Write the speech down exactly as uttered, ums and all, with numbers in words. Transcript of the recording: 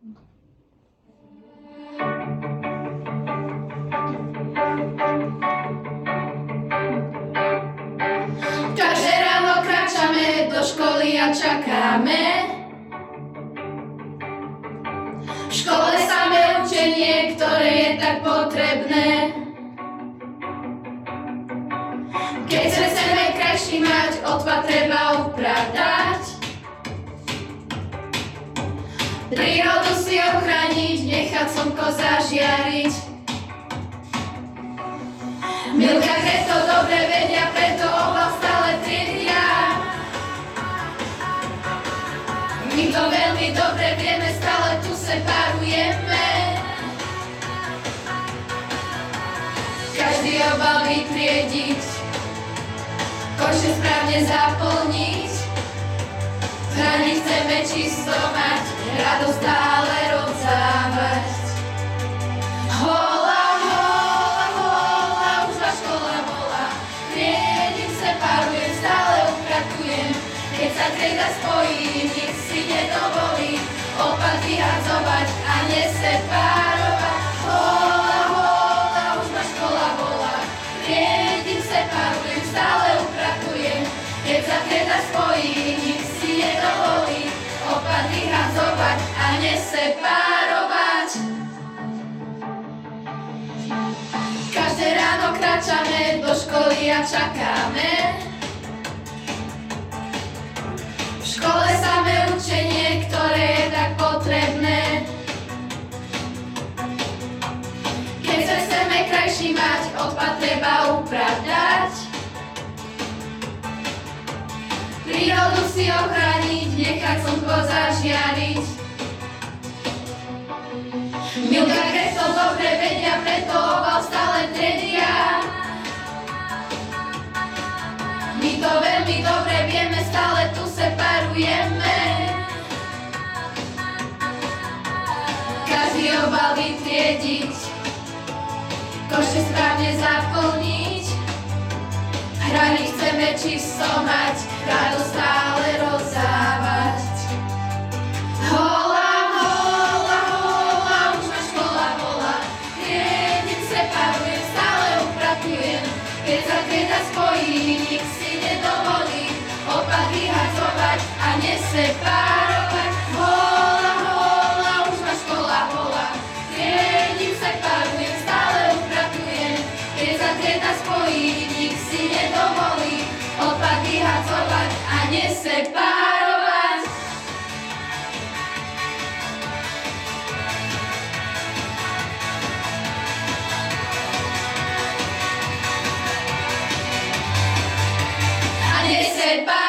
Každé ráno kráčame do školy a čakáme. V škole samé učenie, ktoré je tak potrebné. Keď sa chceme krajší mať, odpad treba upratať. Prírodu si ochrániť, nechať slnko zažiariť. Milka, keď to dobre vedia, preto obal stále triedia. My to veľmi dobre vieme, stále tu separujeme. Každý obal vytriediť, koše správne zaplniť. V hrani chceme čisto mať, radosť stále rozdávať. Hola, hola, hola, už ma škola volá. Triedím, separujem, stále upratujem. Keď sa trieda spojí, nik si nedovolí odpad vyhadzovať a neseparovať. Hola, hola, už ma škola volá. Triedím, separujem, stále upratujem. Keď sa trieda spojí, nik si nedovolí odpad vyhadzovať a neseparovať. Každé ráno kráčame do školy a čakáme. V škole samé učenie, ktoré je tak potrebné. Keď sa chceme krajší mať, odpad treba upratať. Prírodu si ochrániť, nechať slnko zažiariť. Milka, keď to dobre vedia, preto obal stále triedia. My to veľmi dobre vieme, stále tu separujeme. Každý obal vytriediť, koše správne zaplniť. Hrani chceme čisto mať, radosť stále rozdávať. Hola, hola, hola, už ma škola volá. Triedím, separujem, stále upratujem. Keď sa trieda spojí, nik si nedovolí odpad vyhadzovať a neseparovať. Hola, hola, už ma škola volá. Triedím, separujem, stále upratujem. Keď sa trieda spojí, nik si nedovolí odpad vyhadzovať a neseparovať. A neseparovať.